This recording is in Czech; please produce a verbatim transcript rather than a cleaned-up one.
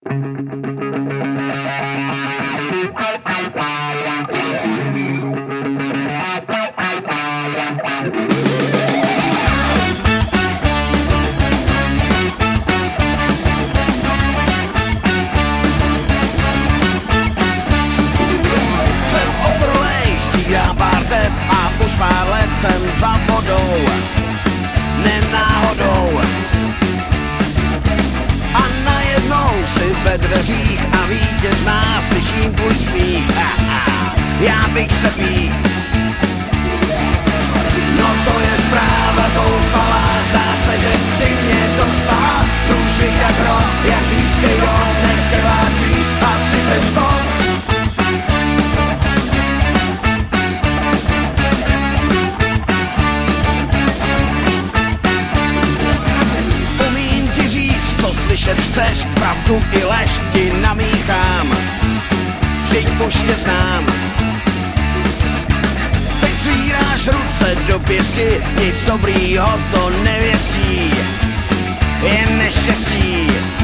Pár let jsem za vodou, nenáhodou. A najednou si ve dveřích a vítězná slyším tvůj smích. Já bych se pích. No to je zpráva zoufalá, zdá se, že si mě dostala. Průšvih jak rok, jak vítskej dom, nekrvácíš, asi seš to. Slyšet chceš, pravdu i lež ti namíchám, vždyť už tě znám. Teď zvíráš ruce do pěsti, nic dobrýho to nevěstí, jen neštěstí.